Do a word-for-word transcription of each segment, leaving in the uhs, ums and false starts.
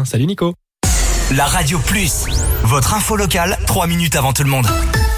matin. Salut Nico. La Radio Plus, votre info locale, trois minutes avant tout le monde.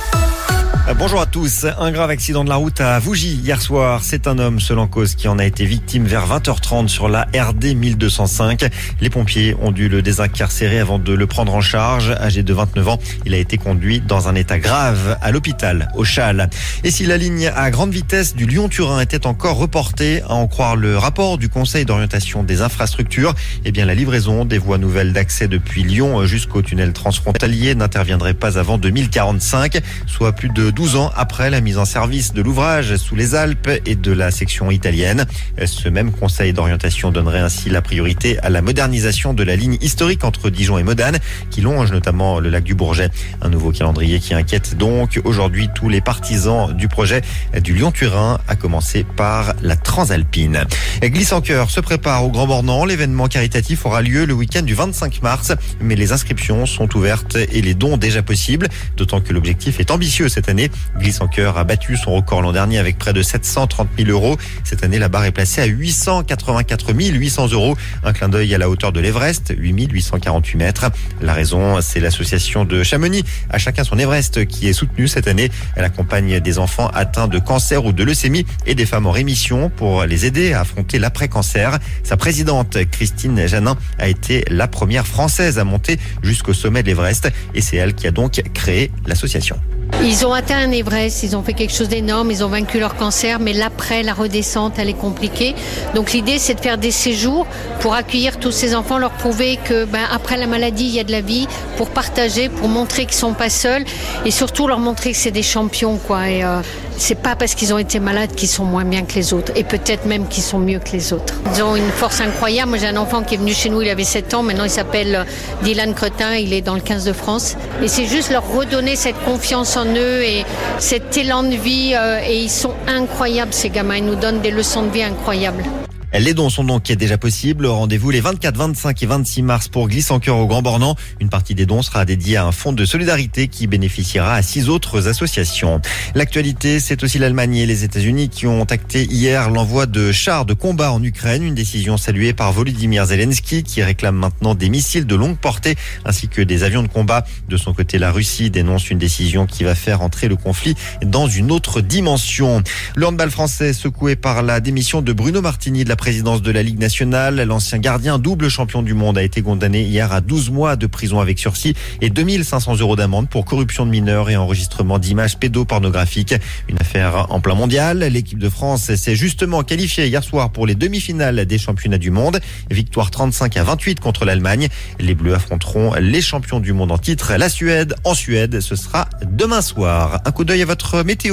Bonjour à tous. Un grave accident de la route à Vougy hier soir. C'est un homme seul en cause qui en a été victime vers vingt heures trente sur la R D mille deux cent cinq. Les pompiers ont dû le désincarcérer avant de le prendre en charge. Âgé de vingt-neuf ans, il a été conduit dans un état grave à l'hôpital au Châle. Et si la ligne à grande vitesse du Lyon-Turin était encore reportée, à en croire le rapport du Conseil d'orientation des infrastructures, eh bien la livraison des voies nouvelles d'accès depuis Lyon jusqu'au tunnel transfrontalier n'interviendrait pas avant deux mille quarante-cinq, soit plus de douze ans après la mise en service de l'ouvrage sous les Alpes et de la section italienne. Ce même conseil d'orientation donnerait ainsi la priorité à la modernisation de la ligne historique entre Dijon et Modane, qui longe notamment le lac du Bourget. Un nouveau calendrier qui inquiète donc aujourd'hui tous les partisans du projet du Lyon-Turin, à commencer par la Transalpine. Glisse en cœur se prépare au Grand Bornand. L'événement caritatif aura lieu le week-end du vingt-cinq mars, mais les inscriptions sont ouvertes et les dons déjà possibles, d'autant que l'objectif est ambitieux cette année. Glisse en cœur a battu son record l'an dernier avec près de sept cent trente mille euros. Cette année, la barre est placée à huit cent quatre-vingt-quatre mille huit cents euros. Un clin d'œil à la hauteur de l'Everest, huit mille huit cent quarante-huit mètres. La raison, c'est l'association de Chamonix, À chacun son Everest, qui est soutenue cette année. Elle accompagne des enfants atteints de cancer ou de leucémie et des femmes en rémission pour les aider à affronter l'après-cancer. Sa présidente, Christine Janin, a été la première française à monter jusqu'au sommet de l'Everest et c'est elle qui a donc créé l'association. Ils ont atteint un Everest, ils ont fait quelque chose d'énorme, ils ont vaincu leur cancer, mais l'après, la redescente, elle est compliquée. Donc l'idée, c'est de faire des séjours pour accueillir tous ces enfants, leur prouver que ben, après la maladie, il y a de la vie, pour partager, pour montrer qu'ils sont pas seuls et surtout leur montrer que c'est des champions, quoi. Et euh, c'est pas parce qu'ils ont été malades qu'ils sont moins bien que les autres et peut-être même qu'ils sont mieux que les autres. Ils ont une force incroyable. Moi, j'ai un enfant qui est venu chez nous, il avait sept ans, maintenant il s'appelle Dylan Cretin, il est dans le quinze de France. Et c'est juste leur redonner cette confiance en eux et cet élan de vie euh, et ils sont incroyables ces gamins, ils nous donnent des leçons de vie incroyables. Les dons sont donc déjà possibles. Rendez-vous les vingt-quatre, vingt-cinq et vingt-six mars pour Glisse en cœur au Grand Bornand. Une partie des dons sera dédiée à un fonds de solidarité qui bénéficiera à six autres associations. L'actualité, c'est aussi l'Allemagne et les États-Unis qui ont acté hier l'envoi de chars de combat en Ukraine. Une décision saluée par Volodymyr Zelensky qui réclame maintenant des missiles de longue portée ainsi que des avions de combat. De son côté, la Russie dénonce une décision qui va faire entrer le conflit dans une autre dimension. Le handball français secoué par la démission de Bruno Martini de la présidence de la Ligue nationale. L'ancien gardien double champion du monde a été condamné hier à douze mois de prison avec sursis et deux mille cinq cents euros d'amende pour corruption de mineurs et enregistrement d'images pédopornographiques. Une affaire en plein mondial. L'équipe de France s'est justement qualifiée hier soir pour les demi-finales des championnats du monde. Victoire trente-cinq à vingt-huit contre l'Allemagne. Les Bleus affronteront les champions du monde en titre, la Suède. En Suède, ce sera demain soir. Un coup d'œil à votre météo.